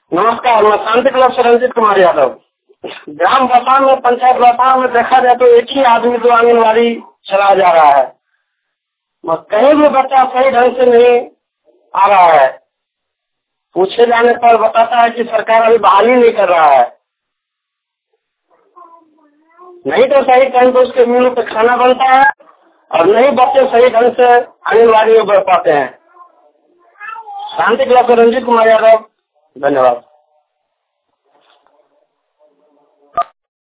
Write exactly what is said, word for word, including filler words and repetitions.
नमस्कार, मैं शांति क्लब से रंजीत कुमार यादव। ग्राम बसाव में, पंचायत बसाव में देखा जाए तो एक ही आदमी जो आंगनबाड़ी चला जा रहा है। कहीं भी बच्चा सही ढंग से नहीं आ रहा है। पूछे जाने पर बताता है कि सरकार अभी बहाली नहीं कर रहा है। नहीं तो सही टाइम पर उसके मेनू पे खाना बनता है और नहीं बच्चे सही ढंग से आंगनबाड़ी में बढ़ पाते हैं। शांति क्लब से रंजीत कुमार यादव, धन्यवाद।